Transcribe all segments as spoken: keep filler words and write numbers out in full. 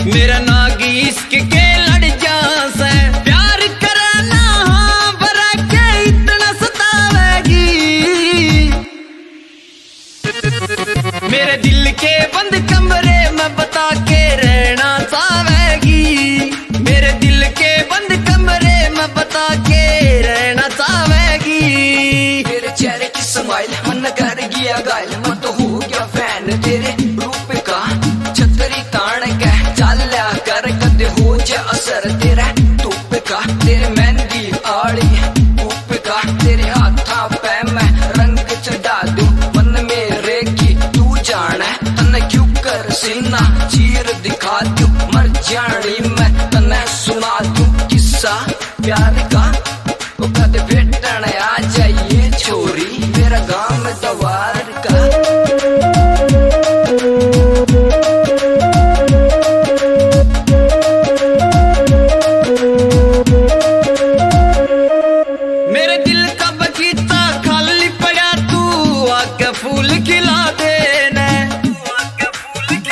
मेरा नागी इश्क के लड़ जा से प्यार करना हाँ बरा के इतना सतावेगी। मेरे दिल के बंद कमरे में बता के रहना चाहेगी। मेरे दिल के बंद कमरे में बता के रहना चाहेगी। तेरे चेहरे की स्माइल मन कर गया घायल, मैं तो हो गया फैन तेरे रूप का। छतरी तान के चाल्या कर कदे हो जा असर तेरा धूप का। तेरे मेहंदी आड़ी धूप का, तेरे हाथा पे मैं रंग चढ़ा दूं मन मेरे की तू जाने। तने क्यों कर सीना चीर दिखा दूं, मर जानी मैं तने सुना दूं किस्सा प्यार का। वो कदे भेटन आ जाइए छोरी मेरा गांव में दवार का। मेरे दिल का बगीचा खाली पड़ा तू आके फूल खिला देना।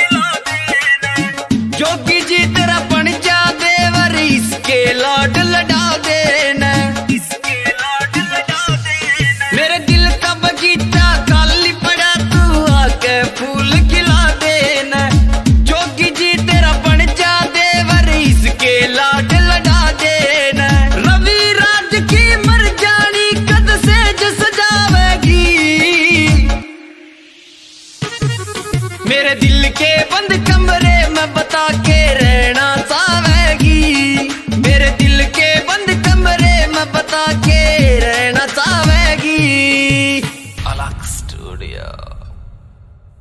जोगी जी तेरा बन जा देवर इसके लाड लड़ा